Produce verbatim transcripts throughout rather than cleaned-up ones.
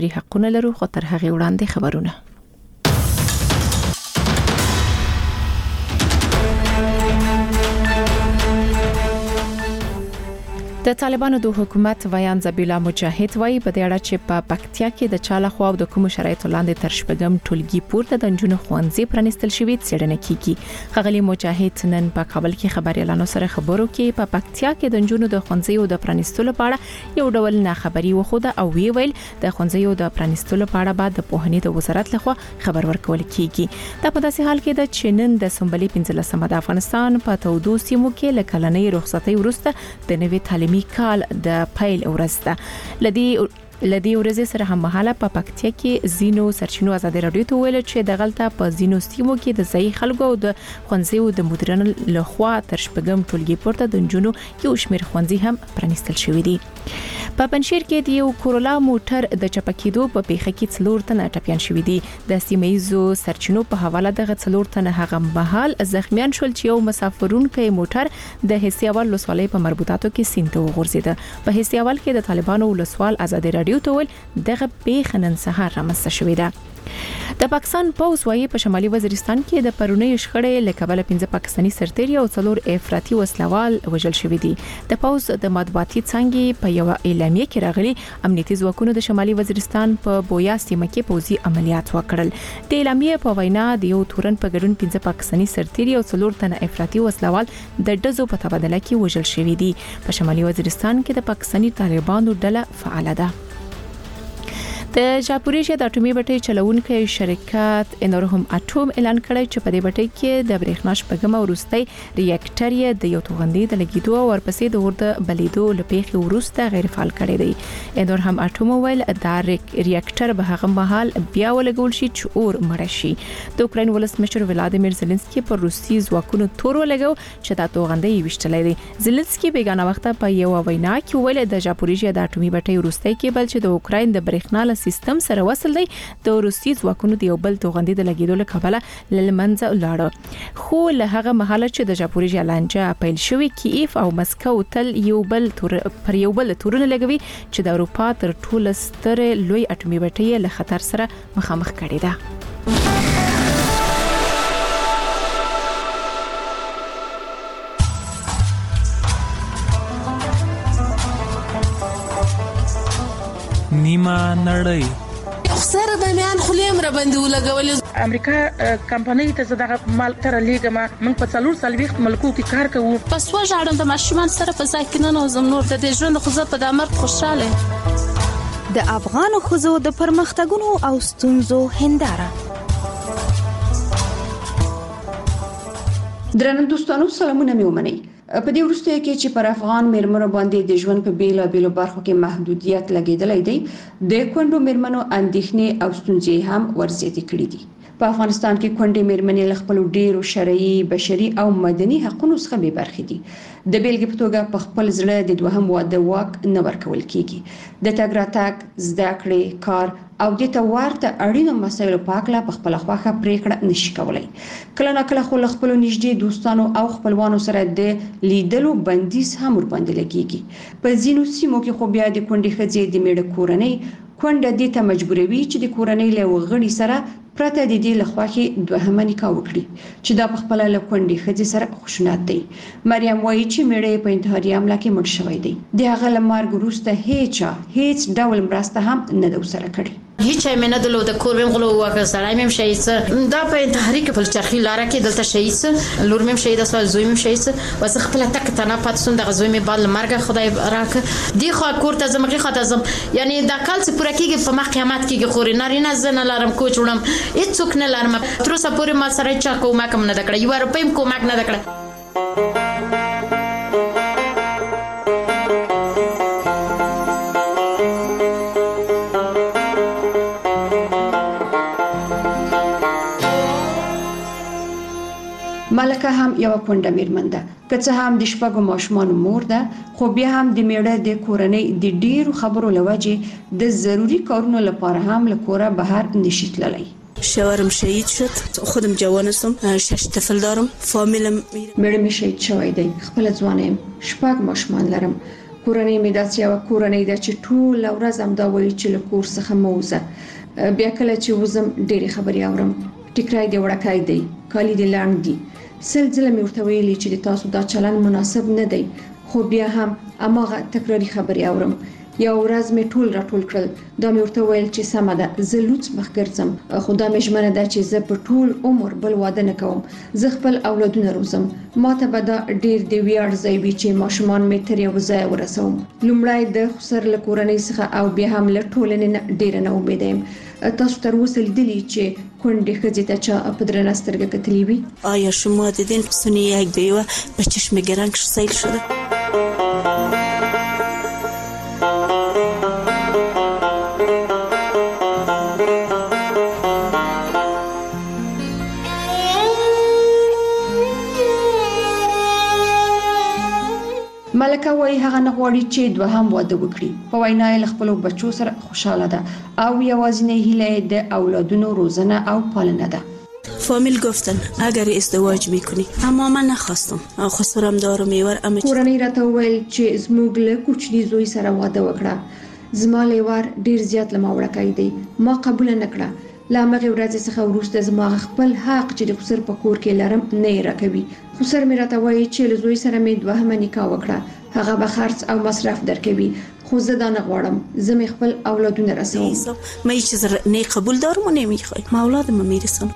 حقونه لرو، خو تر هغه وړاندې خبرونه. د طالبانو د حکومت ویان ذبیح مجاهد وایي په دې اړه چې په پکتیا کې د چاله خو او د کوم شرایطو لاندې تر شپږم ټولګي پورته د جنونو خوانزي پرانستل شوی څېړنه کیږي. خغلی مجاهد نن په کابل کې خبريالانو سره خبرو کې په پکتیا کې د جنونو د خوانزي او د پرانستلو په اړه یو ډول نه خبري وخوده او وی ویل د خوانزي او د پرانستلو په اړه بعد د پوهنې د وزارت لخوا خبر ورکول کیږي. دا په داسې حال کې د چینن د سمبلي پنځلسمه د افغانستان په تودو سیمو کې لکلنۍ رخصتي ورسته د نوي تعلیمي کال د پیل ورځ ده. لدی لدی ورځې سره هم مهاله په پکتیا کې زینو سرچینو ازادي رادیو ته ویل چې د غلطه په زینو سیمو کې د ځای خلکو او د خونځي او د مدیرانو لخوا تر شپږم ټولګي پورته د جنونو یو شمیر خونځي هم پرانستل شوې دي. په پنځیر کې د یو کورولا موټر د چپکیدو په پیښه کې څلور تنه ټپيان شوې دي. د سیمایزو سرچینو په حواله دغه څلور تنه هغه مهال زخمیان شول چې یو مسافرونکو موټر د حسیاوال لسوالۍ په مربوطاتو کې سینته وغورځید. په حسیاوال کې د طالبانو ولسوال ازادي رادیو ته ویل دغه پیښه نن سهار رامنځته شوې ده. د پاکستان پوز وايي په شمالي وزیرستان کې د پرونی شخړې لکبل پنځه پاکستاني سرتیري او څلور افراطي وسلوال وژل شوې دي. د پوز د مطبوعاتي څنګه په یو اعلامیه کې راغلي امنیتي ځواکونو د شمالي وزیرستان په بویا سیمه کې پوزي عملیات وکړل. د اعلامیه په وینا د یو تورن په ګډون پنځه پاکستاني سرتیري او څلور تنه افراطي وسلوال د دزو په تبادله کې وژل شوې دي. په شمالي وزیرستان کې د پاکستاني طالبانو ډله فعال ده. د ژاپوریژیا د اټومي بټۍ چلونکو شرکت انورهم اټوم اعلان کړی چې په دې بټۍ کې د برېښنا شپږم وروستي ریاکټر یې د یو توغندي د لګیدو او ورپسې د ورته بلیدو لپاره وروسته غیر فعال کړی دی. انورهم اټوم ویل دا ریاکټر به هغه مهال بیا ولګول شي چې اور مړ شي. د اوکراین ولسمشر ولادیمیر زيلنسکي پر روسي ځواکونو تور ولګو چې دا توغندي وشتلې دي. زيلنسکي بیگانه وخت په یو وینا کې ویل د ژاپوریژیا د اټومي بټۍ وروستي کېبل چې د اوکراین د برېښنا سیستم سره وصل دی د روسي ځواکونو د یو بل توغندي د لګیدو لپاره لمنځه لاړ. خو له هغه مهاله چې د ژاپوریژیا لانجه پیل شوې کیف او مسکو تل یو بل تور پر یو بل تورونه لګوي چې د اروپا تر ټولو ستر لوی اټومي بټۍ له خطر سره مخامخ کړي ده. نیمه نړۍ سره د میان خلیم را باندې ولګولې. امریکا کمپنۍ ته زړه مال تر لیګه ما من په څلور سالويخت ملکو کې کار کوو. پس وژاړم د ماشومان سره په ځای کې نه نوزم نور د ژوند خو زه په دمر خوشاله. د افغان خزو د پرمختګونو او ستونزو هنداره. درنو دوستانو سلامونه مې ومنئ. په دې وروسته کې چې پر افغان میرمنو باندې د ژوند په بیلا بیلو برخو کې محدودیت لګیدلې دی د کونډو میرمنو اندېښنې او ستونزې هم ورزياتې کړې دي. په افغانستان کې کونډې میرمنې له خپل ډیرو شرعي بشري او مدني حقوقو څخه بې برخې دي. د بیلګې په توګه په خپل زړه د دوهم واده واک نه ورکول کیږي. د تګ راتګ زده کړې کار او د توارته اړینو مسایلو په اړه په خپل خواخه پریکړه نشي کولای. کله نه کله خو خپل نږدې دوستانو او خپلوانو سره د لیدلو بندیز هم ور باندې لګیږي. په ځینو سیمو کې خو بیا د کونډې ښځې د میړه کورنۍ کونډه دې ته مجبوروي چې د کورنۍ له وغړي سره پرته د دې لخواخي دوهمه نکاح وکړي چې دا په خپل له کونډې ښځې سره خشونت دی. مریم وایي چې میړه په انتحاري حمله کې مړ شوی دی. د هغه لمرګ وروسته هیڅ هیڅ ډول مرسته هم نه د وسره کړی. هیڅ مې نه دلو د کور ویم غلو واګه سړی مې شهید دا په انتحاري کې په چرخي لاره کې دلته شهید لور مې شهید اسو زوی مې شهید وسه خپل تک تنه پاتسون د غزوی مې بل مرګ خدای راک دی خو کور ته زمغه خاطر زم یعنی دا کال څه پوره کېږي په مخ قیامت کې خوري نارینه زنه لارم کوچوړم هیڅ څوک نه لارم تر اوسه پورې ما سره چا کومک نه دکړه یو روپیم کومک نه دکړه. ملکه هم یو کونډه میرمن ده که څه هم د شپږو ماشومان مور ده خو بیا هم د میړه د کورنۍ د ډیرو خبرو لوجه د ضروری کارونو لپاره هم له کوره بهر نشي تللی. شوهرم شهید شد خودم جوانستم شش طفل دارم فامیلم میړه می شهید شوی دی خپل ځوانم شپږ ماشومان لرم کورنۍ مې داسې یو کورنۍ ده چې ټول ورځ هم دا وایي چې له کور څخه مه وځه. بیا کله چې وزم ډېری خبرې اورم، ټیکرای دی وړکای دی، کالی دی لاند دی. سل ځله مې ورته ویلي چې تاسو دا چلن مناسب نه دی، خو بیا هم اماغه تکراری خبرې اورم. یو ورځ مې ټول راټول کړل، دا مې ورته ویل چې سمه ده زه لوڅ مخ ګرځم، خو دا مې ژمنه ده چې زه په ټول عمر بل واده نه کوم. زه خپل اولادونه روزم، ما ته به دا ډېر دی ویاړ ځای وي چې ماشومان مې تر یو ځای ورسوم. لومړی د خسر له کورنۍ څخه او بیا هم له ټولنې نه ډېره نه امید یم. تاسو تر اوسه لیدلی چې کونډې ښځې ته چا په درنه سترګه کتلې وي؟ آیا شما دیدین سونی یک بیوه به چشم گرنگ سیل شده؟ ملکه وایي هغه نه غواړي چې دوهم واده وکړي. په وینا یې له خپلو بچو سره خوشحاله ده او یوازینۍ هیله یې د اولادونو روزنه او پالنه ده. فامیل گفتن اگر ازدواج میکنی، اما من نخواستم، خسرم دارو میور. اما کورنۍ راته ویل چې زموږ له کوچني زوی سره واده وکړه. زما لیوار ډیر زیات لمه وړکای دی، ما قبول نه کړه. لا مغه ورځ څخه وروسته زما خپل حق چې د خسر په کور کې لرم نه راکوي. خسر مې راته وایي چې له زوی سره مې دوهمه نکاح وکړه، هغه به خرڅ او مصرف درکوي، خو زه دا نه غواړم. زه مې خپل اولادونه رسوم. ما هیڅ نه قبول دارم و نمیخوام، ما اولادم میرسونم.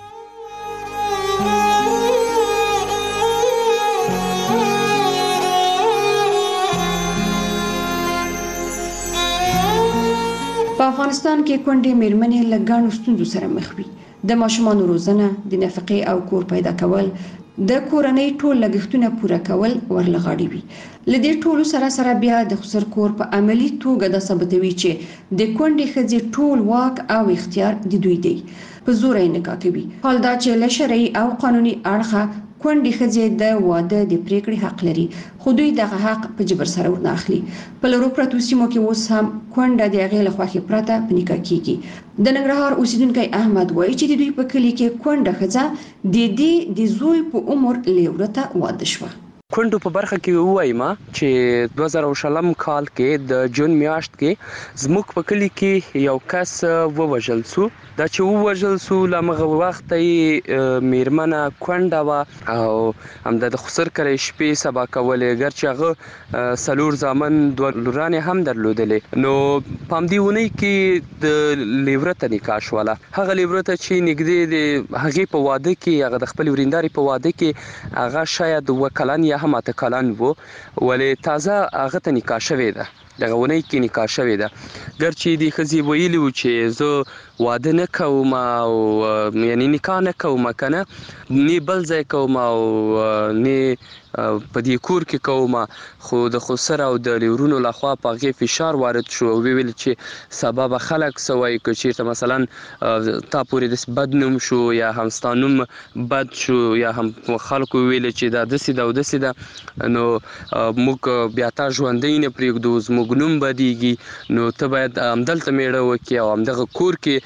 په افغانستان کې کونډې میرمنې له ګڼو ستونزو سره مخ وي. د ماشومانو روزنه، د نفقې او کور پیدا کول، د کورنۍ ټول لګښتونه پوره کول ورلغاړي وي. لدې ټولو سره سره بیا د خسر کور په عملی توګه د ثابتوي چې د کونډې ښځې ټول واک او اختیار د دوی دی. په زور یې نکاح کوي. حال دا چې له شرعي او قانوني اړخه کونډې ښځې د واده د پریکړې حق لري، خو دوی دغه حق په جبر سره ورنه اخلي. په لرو پرتو سیمو کې اوس هم کونډه د هغې له خوښې پرته په نکاح کیږي. د ننګرهار اوسیدونکی احمد وایي چې د دوی په کلي کې کونډه ښځه د دې د زوی په عمر لیورته واده شوه. کونډو په برخه کې ووایم چې دوه زره شلم کال کې د جون میاشت کې زموږ په کلی کې یو کس ووژل سو. دا چې ووژل سو لمغه وخت یې میرمنه کونډه و او هم د خسر کرے شپې سبا کولې، ګرچې هغه سلور زامن دوه لورانې هم درلودلې. نو پام دی ونی کې د لیورته نکاح شوله. هغه لیورته چې نږدې د هغې په واده کې هغه د خپل ورینداري په واده کې هغه شاید وکلن یا هم اته کلن وو، ولې تازه هغه ته نکاح شوې ده، دغه ونی کې نکاح شوې ده. ګرچې د ښځې ویلي و چې زه واده نه کوم او یعنی نکاح نه کوم کنه، نه بل ځای کوم او نه په دې کور کې کوم، خو د خسر او د لیورونو لخوا په هغې فشار وارد شو او ویل چې سبب خلک سوای که چیرته مثلا تا پورې د بد نوم شو یا هم ستا نوم بد شو یا هم خلکو ویل چې دا داسې ده او داسې ده، نو موږ بیا تا ژوندی نه پرېږدو، زموږ نوم بدیږي، نو ته باید همدلته میړه وکړې او همدغه کور کې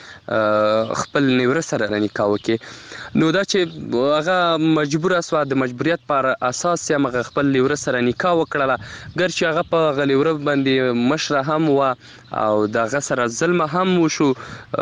خپل نیوره سره نکاح وکړې. نو دا چې هغه مجبوره سوه، د مجبوریت پر اساس یې هغه خپل لیوره سره نکاح وکړله، ګرچې هغه په هغه لیوره باندې مشره هم وه او د هغه سره ظلم هم وشو.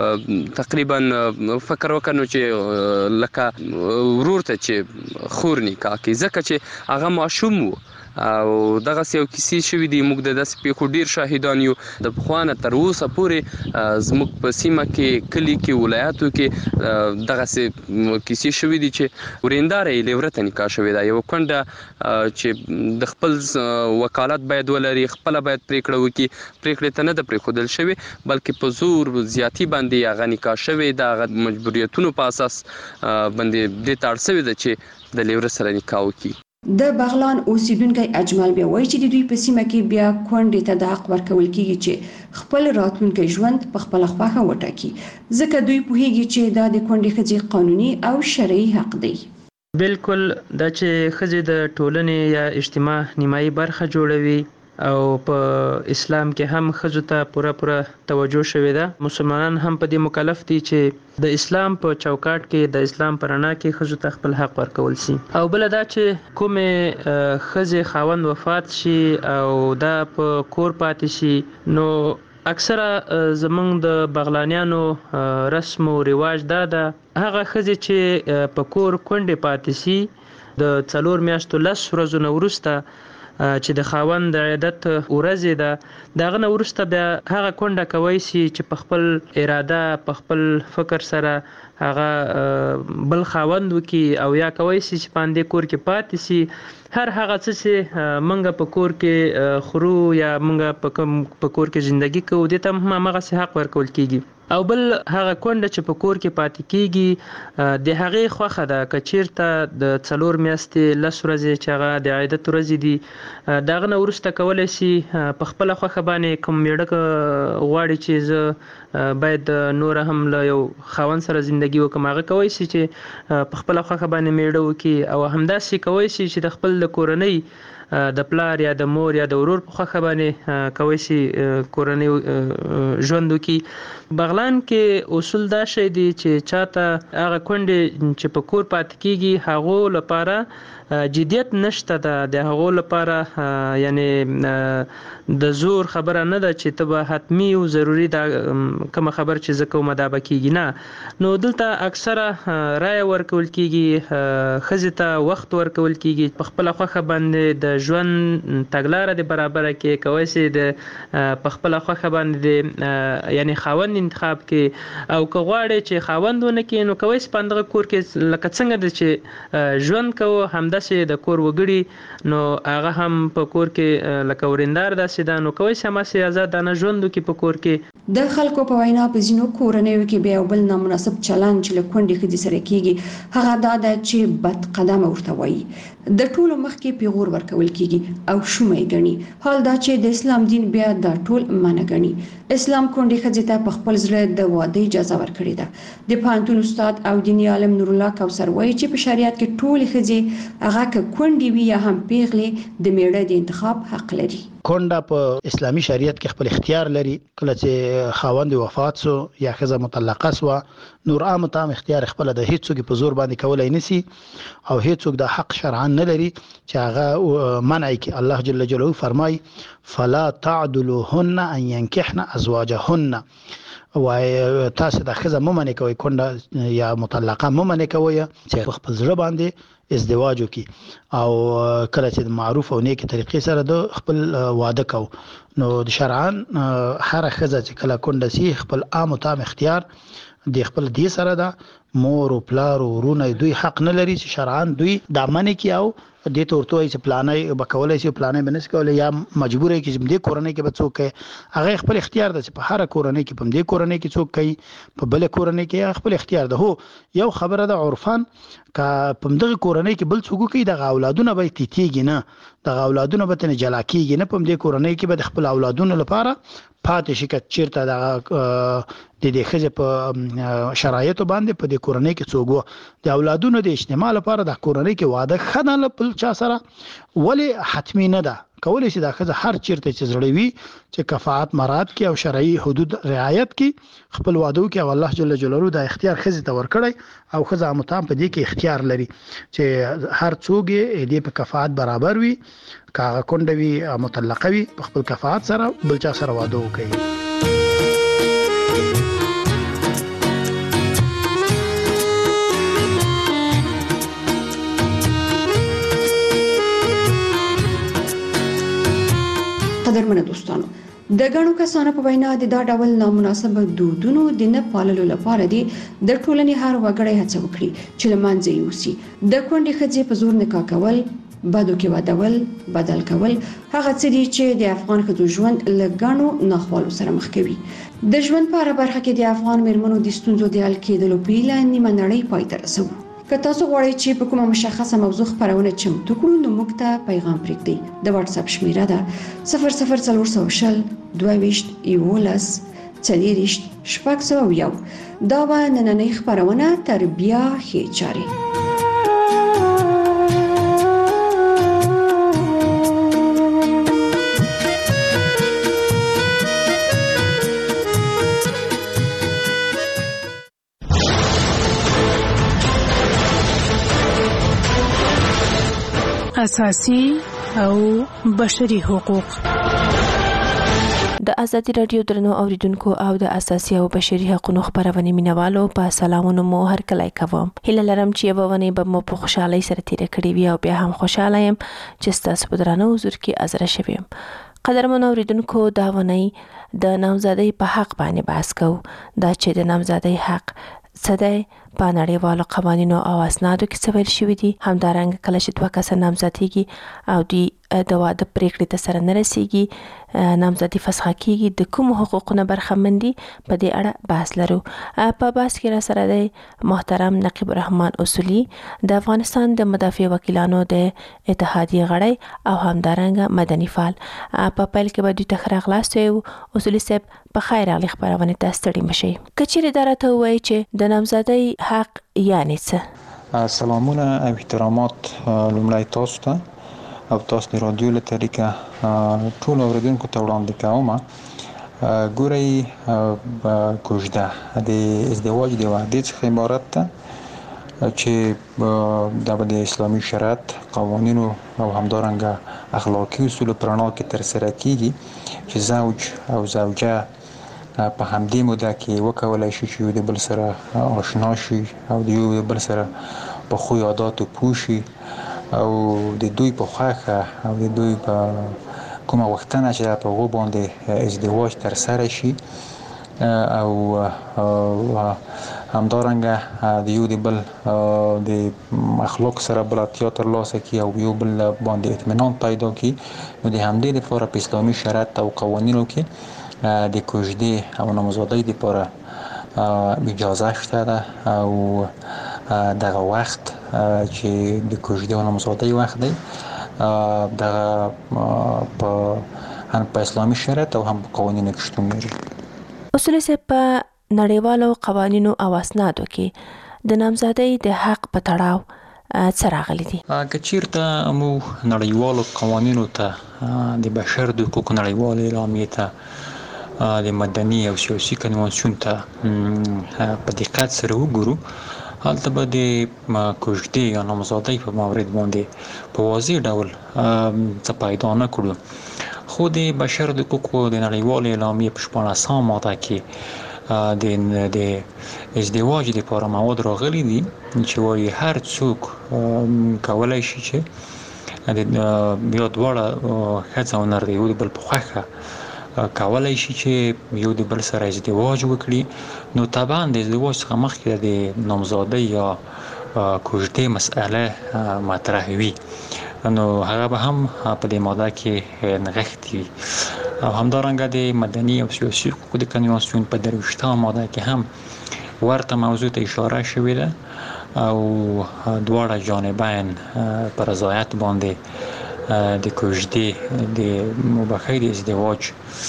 تقریبا فکر وکړ نو چې لکه ورور ته چې خور نکاح کوي، ځکه چې هغه ماشوم و او دغه یو کیسې شوې دي. موږ د داسې پیښو ډیر شاهدان یو. د پخوانه تر اوسه پورې زموږ په سیمه کې، کلي کې، ولایاتو کې دغسې کیسې شوې دي چې ورینداره یې لیوره ته نکاح شوې ده. یوه کونډه چې د خپل وکالت باید ولري، خپله باید پرېکړه وکړي، پرېکړې ته نه ده پرېښودل شوې بلکې په زور زیاتي باندې هغه نکاح شوې ده. هغه مجبوریتونو په اساس باندې دې ته اړ شوې ده چې د لیوره سره نکاح وکړي. د بغلان اوسیدونکی اجمل بیا وایي چې د دوی په سیمه کې بیا کونډې ته د حق ورکول کیږي چې خپل راتلونکی ژوند په خپل خوښه وټاکي، ځکه دوی پوهیږي چې دا د کونډې ښځې قانوني او شرعي حق دی. بالکل دا چې ښځې د ټولنې یا اجتماع نیمایي برخه جوړوي، او په اسلام کې هم ښځو ته پوره پوره توجه شوې ده. مسلمانان هم په دې مکلف دي چې د اسلام په چوکاټ کې د اسلام په رڼا کې ښځو ته خپل حق ورکول شي. او بل دا چې کومې ښځې خاوند وفات شي او دا په کور پاتې شي، نو اکثره زمونږ د بغلانیانو رسم او رواج دا ده هغه ښځې چې په کور کونډې پاتې شي د څلور میاشتو لس ورځو نه وروسته چې د خاوند د عیدت ورځې ده، دغه نه وروسته بیا هغه کونډه کوي شي چې په خپل اراده په خپل فکر سره هغه بل خاوند وکي او یا کوي شي چې باندې کور کې پاتې شي. هر هغه څه چې منګه په کور کې خورو یا منګه په کور کې ژوندۍ کوو دې ته هم هغه حق ورکول کیږي. او بل هغه کونډه چې په کور کې پاتې کیږي د هغې خوښه ده که چیرته د څلور میاشتې لس ورځې چې هغه د عیدت ورځې دي دغه نه وروسته کولی شي په خپله خوښه باندې کوم میړه غواړي چې زه باید نوره هم له یو خاوند سره زندګي وکړم، هغه کولی شي چې په خپله خوښه باندې میړه وکړي. او همداسې کولی شي چې د خپل د کورنۍ د پلار یا د مور یا د ورور په خوښه باندې کولی شي کورنۍ ژوند وکړي. بغلان کې اصول دا شی دی چې چاته هغه کونډې چې په کور پاتې کیږي هغو لپاره جدیت نشته ده، د هغو لپاره یعنی د زور خبره نه ده چې ته به حتمی او ضروری دا کومه خبر چې زه کومه دا به کیږي نه. نو دلته اکثره رایه ورکول کیږي، ښځې ته وخت ورکول کیږي، په خپله خوښه باندې د ژوند تګلاره د برابره کې کولی شي د په خپله خوښه باندې یعنی خاوند انتخاب کې. او که غواړي چې خاوند ونه کړي نو کولی شي په همدغه کور کې لکه څنګه ده چې ژوند کوو همداسې د کور وګړي نو هغه هم په کور کې لکه ورندار داسې ده، نو کولی شي هماسې ازادانه ژوند وکړي په کور کې. د خلکو په وینا په ځینو کورنیو کې بیا بل نامناسب چلند چې له کونډې ښځې سره کیږي هغه دا ده چې بد قدمه ورته وایي، د ټولو مخکې پیغور ورکول کیږي او شومه یې ګڼي. حال دا چې د اسلام دین بیا دا ټول منع ګڼي. اسلام کونډې ښځې ته په خپل زړه د واده اجازه ورکړې ده. د پوهنتون استاد او دیني عالم نور الله کوثر وایي چې په شریعت کې ټولې ښځې هغه که کونډې وي یا هم پیغلې د میړه د انتخاب حق لري. کونډه په اسلامي شریعت کې خپل اختیار لري. کله چې خاوند وفات سو یا ښځه مطلقه سو نور عام تام اختیار خپل د هیڅوک په زور باندې کولای نسی او هیڅوک د حق شرعاً نه لري چې هغه منع کی. الله جل جلاله فرمای فلا تعدلوهن ان ينكحن ازواجهن، وای تاسو د ښځه ممنه کوي کونډه یا مطلقه ممنه کوي چې خپل زړه باندې ازدواج وکي او کله چې معروف او نیک طریقې سره د خپل واده کو. نو د شرعاً هر ښځه چې کله کونډه سي خپل عام تام اختیار د خپل دې سره ده. مور او پلار او ورونه دوی حق نه لري چې شرعاً دوی د منې کی او د تورته چې پلانای بکولای شي پلانای بنس کولای یا مجبور کی چې د کورنۍ کې بچو کې هغه خپل اختیار ده چې په هر کورنۍ کې په دې کورنۍ کې څوک کوي په بل کورنۍ کې خپل اختیار ده. هو یو خبره ده عرفان کا په دغه کورنۍ کې بل څوک کوي د اولادونه به تیتیږي نه، د اولادونه به تنه جلا کیږي نه، په دې کورنۍ کې به خپل اولادونه لپاره پاتې شي که چیرته د د دې خځه په شرایطو باندې په دې کورنۍ کې څوک د اولادونو د اجتماع لپاره د کورنۍ کې واده خنه په چا سره ولی حتمی نه ده. کولی شي دا خځه هر چیرته چې زړوي چې کفاءت مراد کې او شرعي حدود رعایت کې خپل واده کوي او الله جل جلاله دا اختیار خځه ته ورکړي او خځه متام په دې کې اختیار لري چې هر څوک دې په کفاءت برابر وي، کاغه کونډه وي مطلقه وي، په خپل کفاءت سره بل چا سره واده کوي. قدرمنه دوستانو، د غنو کسانو په وینا د دا ډول نامناسب دودونو د نه پاللو لپاره دي د ټولنې هر وګړی هڅه وکړي چې لمانځي یوسي. د کونډې ښځې په زور نکاح کول، بدو کې ودول، بدل کول هغه څه دي چې د افغان ښځو ژوند له غنو ناخوالو سره مخ کوي. د ژوند په اړه برخه کې د افغان میرمنو د ستونزو د حل کېدلو په اړه نیمه نړۍ پای ته رسوو. که تاسو غواړئ چې په کومه مشخصه موضوع خبرونه چمتو کړو نو موږ ته پیغام پرېږدئ. د واتس اپ شمیره ده صفر صفر څلور سوه شل دوه ویشت یولس څلېرویشت شپږ سوه یو. دا به نننۍ خبرونه تر بیا ښې چارې. اساسي او بشري حقوق. د ازادي رادیو درنو اوریدونکو او د اساسي او بشري حقوقو خبرونه مینوالو په سلامونو مو هر کله کوم. هله لرم چې یو ونه به مو په خوشحالي سره تیر کړی وي او بیا هم خوشاله يم چې تاسو په درنو حضور کې حاضر شوم. قدرمن اوریدونکو دا ونی د نامزادۍ په حق باندې بحث کوو. دا چې د نامزادۍ حق صدای په نړیوالو قوانینو او اسنادو کې څه ویل شوی دي. همدارنګه کله چې دوه کسه نامزادېږي او دی د واده پریکړې ته سره نه رسیږي، نامزادي فسخه کیږي، د کوم حقوقونه برخمندي په دې اړه بحث لرو. په بحث کې را سره دی محترم نقیب الرحمن اصولي د افغانستان د مدافع وکیلانو د اتحادیه غړی او همدارنګه مدني فعال. په پیل کې به دوی ته ښه راغلاست وایو. اصولي صاحب په خیر راغلی خبرونه ته ستړي مشئ. کچېرې دا راته وایي چې د نامزادۍ حق یعنی څه؟ سلامونه او احترامات لومړی تاسو ته او تاسو د رادیو له طریقه ټول اوریدونکو ته وړاندې کوم. ګورئ کوژده د ازدواج د وعدې څخه عبارت ده چې د اسلامي شریعت قوانینو او همدارنګه اخلاقی اصول په رڼا کې ترسره کیږي چې زوج او زوجه په همدې موده کې وکولای شي چې یو د بل سره آشنا شي او د یو بل سره په خوی عاداتو پوه شي او د دوی په خوښه او د دوی په کومه وختنه چې په هغو باندې ازدواج ترسره شي او همدارنګه د یو د بل د اخلاق سره بلدتیا ترلاسه کړي او یو بل باندې اطمینان پیدا کړي. نو د همدې لپاره په اسلامي شریعت او قوانینو کې د کوژدې او نامزادۍ لپاره اجازه شته ده او دغه وخت چې د کوژدې او نامزادۍ وخت دی دغه په هم په اسلامي شریعت او هم په قوانینو کې شتون لري. اصول صاحب په نړیوالو قوانینو او اسنادو کې د نامزادۍ د حق په تړاو څه راغلي دي؟ که چیرته مو نړیوالو قوانینو ته د بشر د حقوقو نړیوالې اعلامیې ته د مدني او سیاسي کنوانسیون ته په دقت سره وګورو، هلته به د کوژدې یا نامزادۍ په مورد باندې په واضح ډول څه پیدا نه کړو. خو د بشر د حقوقو د نړیوالې اعلامیې په شپاړسمه ماده کې د د ازدواج لپاره مواد راغلي دي چې وايي هر څوک کولای شي چې بیا دواړه ښځه او نر د یو بل په خوښه کولای شي چې یو د بل سره ازدواج وکړي. نو طبعا د ازدواج څخه مخکې د نامزادۍ یا کوژدې مسئله مطرح وي، نو هغه به هم په دې ماده کې نغښتې وي. او همدارنګه د مدني او سیاسي حقوقو د کنوانسیون په درویشتمه ماده کې هم ورته موضوع ته اشاره شوې ده او دواړه جانبین په رضایت باندې د کوژدې د مباحثې د ازدواج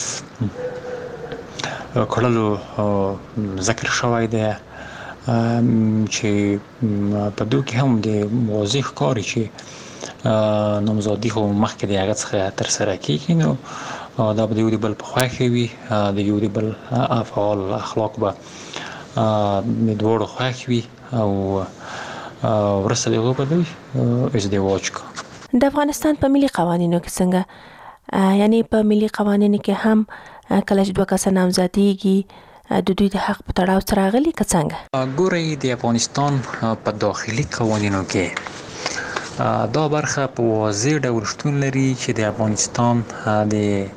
کړلو ذکر شوی دی چې په دوی کې هم د واضح ښکاري چې نامزادي خو مخکې د هغه څخه ترسره کېږي، نو دا به د یو د بل په خوښه وي، د یو د بل افعال اخلاق به د دواړو خوښ وي او وروسته د هغو به دوی ازدواج کوي. د افغانستان په ملي قوانینو کې څنګه، یعنی په ملي قوانینو کې هم کله چې دوه کسه نامزادېږي د دوی د حق په تړاو څه راغلي که څنګه؟ ګورئ د افغانستان په داخلي قوانینو کې دا برخه په واضح ډول شتون لري چې د افغانستان د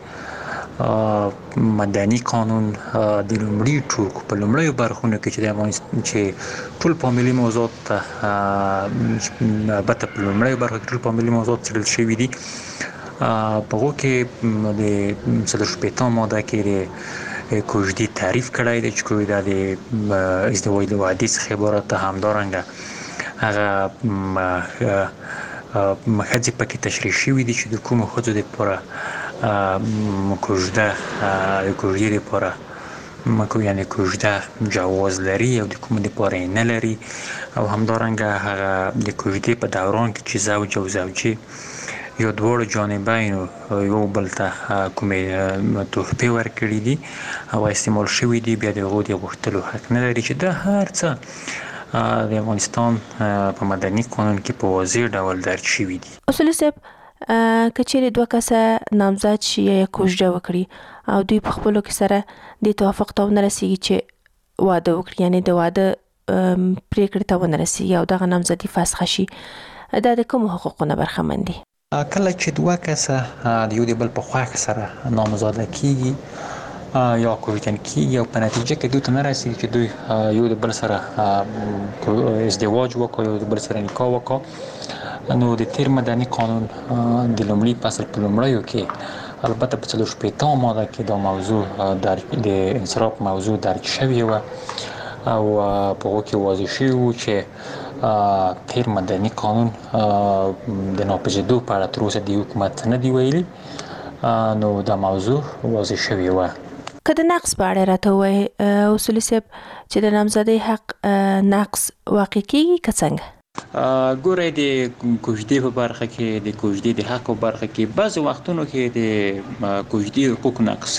مدني قانون د لومړي ټوک په لومړیو برخونو کې چې د افغانستان چې ټول فامیلي موضوعات ته البته په لومړیو برخو کې ټول فامیلي موضوعات څېړل شوي دي. په هغو کې د څلور شپېتمه ماده کې د کوژدې تعریف کړی دی چې کوژده د ازدواج د وعدې څخه عبارت ده. همدارنګه هغه ښځې پکې تشریح شوي دي چې د کومو ښځو دپاره کوژده د کوژدې دپاره یعنې کوژده جواز لري او د کومو دپاره یې نه لري. او همدارنګه هغه د کوژدې په دوران کې چې زوج او زوجې یا دواړو جانبینو یو بل ته کومې تحفې ورکړي دي او استعمال شوي دي، بیا د هغو د غوښتلو حق نه لري چې دا هر څه د افغانستان په مدني قانون کې په واضح ډول درج شوي دي. اصولي صاحب کچېرې دوه کسه نامزد شي یا کوژده وکړي او دوی په خپلو کې سره د توافق ته ونه رسېږي چې واده وکړي، یعنې د واده پرېکړې ته ونه رسېږي او دغه نامزدي فسخه شي، دا د کومو حقوقو نه برخمن دي؟ کله چې دوه کسه د یو د بل په خوښه سره نامزاده کېږي یا کوژدن کېږي او په نتیجه کې دوی ته نه رسېږي چې دوی یو د بل سره ازدواج وکړي، یو د بل سره نکاح وکړي، نو د تیر مدني قانون د لومړي فصل په لومړیو کې البته په څلور شپېتمه ماده کې دا موضوع درج د انصراف موضوع درج شوې وه او په هغو کې واضح شوي وو چې تیر مدني قانون د ناپېژېدو په اړه تر اوسه د حکومت نه دی ویلي، نو دا موضوع واضح شوې وه. که د نقص په اړه راته ووایي اصولي صاحب چې د نامزدۍ حق نقص واقع کېږي که څنګه؟ ګورئ د کوژدې په برخه کې د کوژدې د حق په برخه کې بعضې وختونو کې د کوژدې حقوق نقص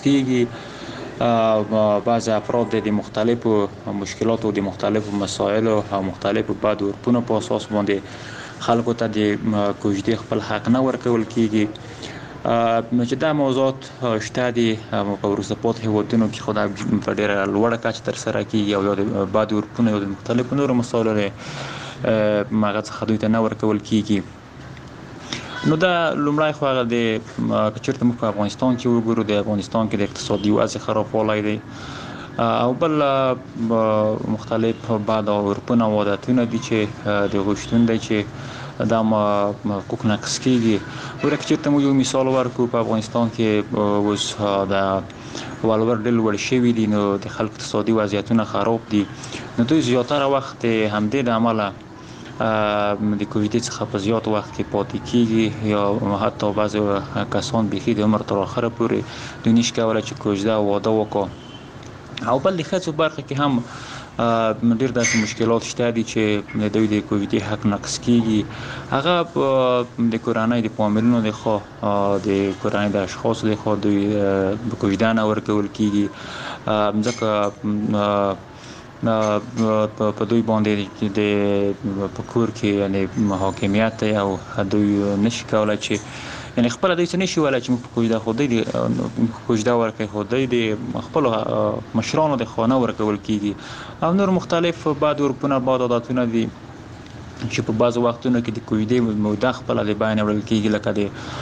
کېږي. بعض افراد د مختلفو مشکلاتو د مختلفو مسایلو او مختلفو بد عرفونو په اساس باندې خلکو ته د کوژدې خپل حق نه ورکول کېږي. نو چې دا موضوعات شته دي په وروسته پاتې هېوادونو کې خو دا په ډېره لوړه کچه ترسره کېږي او یا د بد عرفونو یا د مختلفو نورو مسایلو هغه څخه دوی ته نه ورکول کېږي. نو دا لومړی خو هغه د که چېرته موږ په افغانستان کې وګورو، د افغانستان کې د اقتصادي وضع خرابوالی دی او بل مختلف بد عرفونه او عادتونه دي چې د هغوی شتون دی چې دا حقوق نقص کېږي. ګوره که چېرته موږ یو مثال ورکړو، په افغانستان کې اوس د ولور ډېر لوړ شوي دي، نو د خلکو اقتصادي وضعیتونه خراب دي، نو دوی زیاتره وخت همدې د امله د کوژدې څخه په زیات وخت کې پاتې کېږي یا حتی بعضې کسان بیخي د عمر تر آخره پورې دوی نشي کولی چې کوژده او واده وکړي. او بل د ښځو برخه کې هم ډېر داسې مشکلات شته دي چې د دوی د کوژدې حق نقص کېږي. هغه د کورنۍ د فامیلونو د خوا د کورنۍ د اشخاصو د خوا دوی کوژده نه ورکول کېږي، ځکه په دوی باندې د په کور کې یعنې حاکمیت دی او دوی نشي کولی چې یعنې خپله دوی څه نشي ویلی چې موږ په کوژده خو دوی د کوژده ورکوي، خو دوی د خپلو مشرانو د خوا نه ورکول کېږي. او نور مختلف بد عرفونه بد عادتونه دي چې په بعضو وختونو کې د کوژدې موده خپله د بیان وړل کېږي، لکه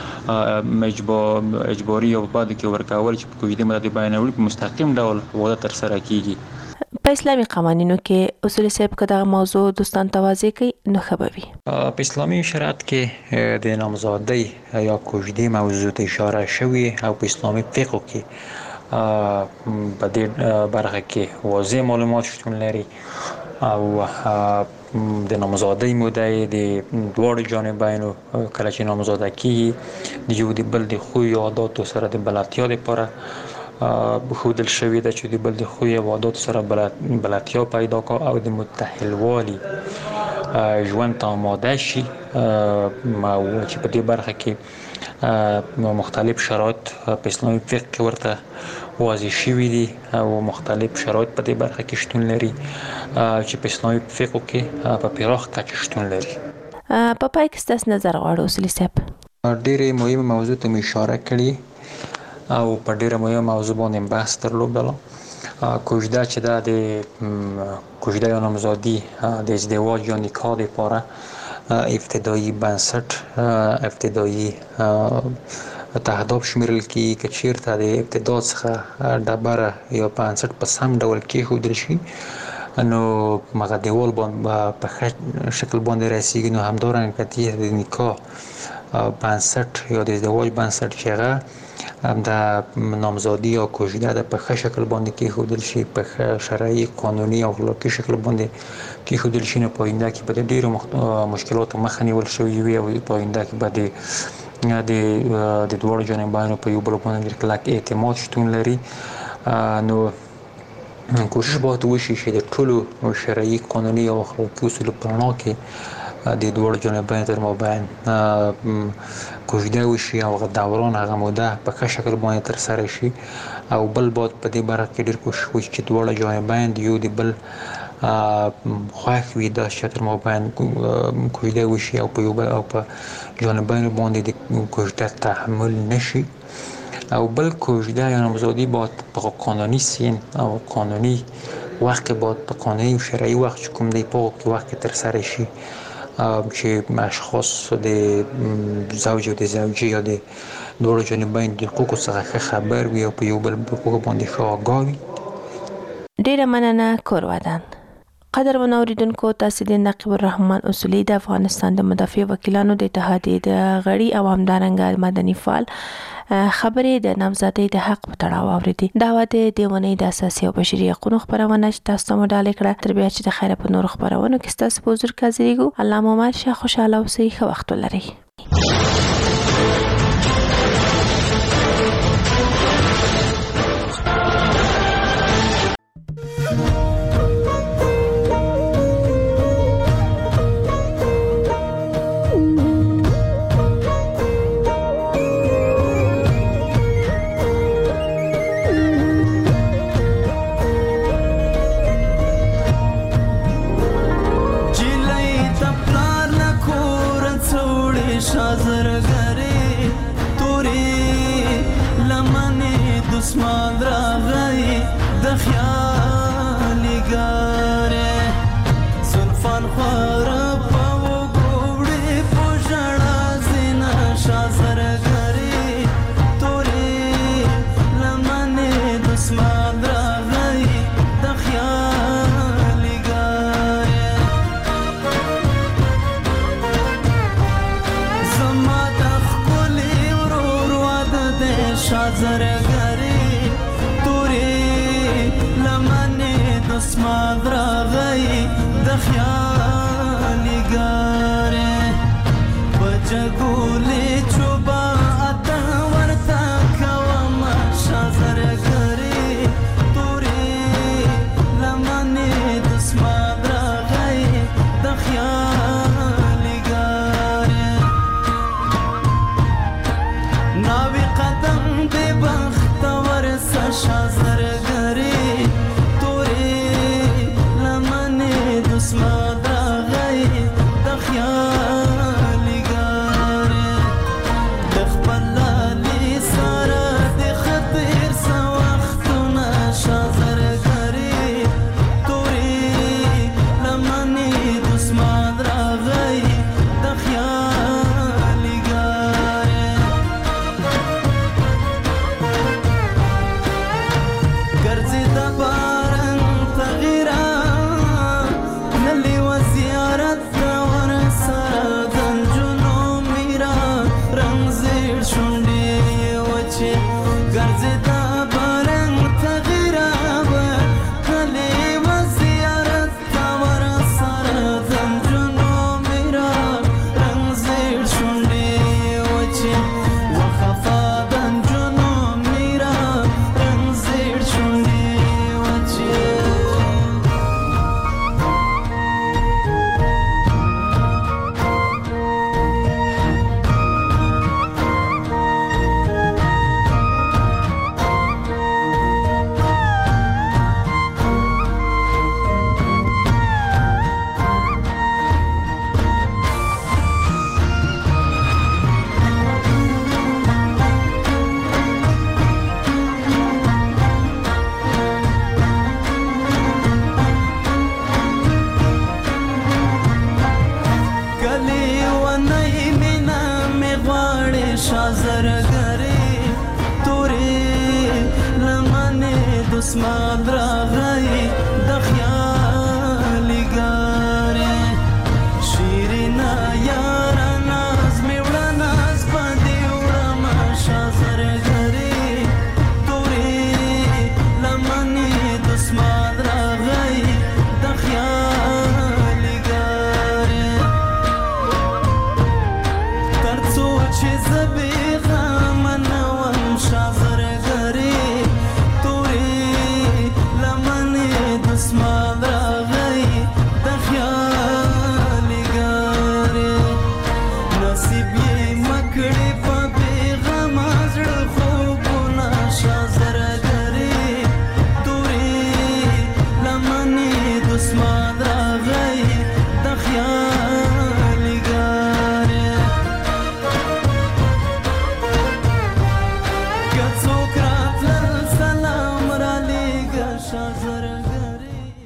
د اجباري او بعد کې ورکول چې په کوژدې موده د بیان وړل په مستقیم ډول واده ترسره کېږي. په اسلامي قوانینو کې اصولي صاحب که دغه موضوع دوستان ته واضح کړي نو ښه به وي. په اسلامي شریعت کې د نامزادۍ یا کوژدې موضوع ته اشاره شوې او په اسلامي فقه کې په دې برخه کې واضح معلومات شتون لري او د نامزادۍ موده د دواړو جانبینو کله چې نامزاده کېږي د یو د بل د خوی او عاداتو سره د بلدتیا دپاره ښودل شوې ده چې د بل د خوی او عاداتو سره بلدتیا پیدا کړه او د متحلوالي ژوند ته آماده شي، چې په دې برخه کې مختلف شرایط په اسلامي فقه کې ورته واضح شوي دي او مختلف شرایط په دې برخه کې شتون لري چې په اسلامي فقه کې په پراخ کچه شتون لري. په پای کې ستاسو نظر غواړو اصولي صاحب. ډېرې مهمه موضوع ته مې اشاره کړې او په ډېره مهمه موضوع باندې بحث درلودلو. کوژده چې دا د کوژده یا نامزادي د ازدواج یا نکاح دپاره ابتدایي بنسټ ابتدایي تهداب شمیرل کېږي. که چېرته د ابتدا څخه ډبره یا بنسټ په سم ډول کېښودل شي نو هغه دیوال باندې په ښه شکل باندې رسېږي، نو همدارنګه د نکاح بنسټ یا د ازدواج بنسټ چې هغه د نامزادي یا کوژده د په ښه شکل باندې کېښودل شي، په ښه شرعي قانوني او اخلاقي شکل باندې کېښودل شي، نو په آینده کې به د ډېرو مشکلاتو مخه نیول شوې وي او په آینده کې به د د دواړو جانبینو په یو بل باندې ډېر کلک اعتماد شتون لري. نو کوشش باید وشي چې د ټولو شرعي قانوني او اخلاقي اصولو په رڼا کې د دوړو جانبین تر مابین کوژده وشي او هغه دوران هغه موده په ښه شکل باندې ترسره شي او بل باید په دې برخه کې ډېر کوشش وشي چې دواړه جانبین د یو د بل خوښ وي دا شتر مابین کویده وشي او په یو بل او په جانبین باندې د کوژده تحمل نشي او بل کوژده یا نامزادی باید په قانونی سین او قانونی وقت باید په قانونی و شرعی وقت کوم دی په وقت تر سره شي چې اشخاص د زوج او د زوجه یا د دوه جانبین د حقوقو څخه خبر وي او په یو بل حقوق باندې ښه آگاه وي. ډیره مننه کورودان. قدر منوریدونکو تاسو د نقیب الرحمن اصولی د افغانستان د مدافع وکیلانو د اتحادیې د غړي او همدارنګه مدني فعال خبرې د نامزادۍ د حق په تړاو اوریدي. دا و د دیونې د اساسي او بشري حقوقو خبرونه چې تاسو ته مډاله کړه. تر بیا چې د خیره په نور خبرونو کې تاسو په حضور کې حاضرېږو. الله مو مال شه خوشاله اوسئ. ښه وخت ولرئ. Madra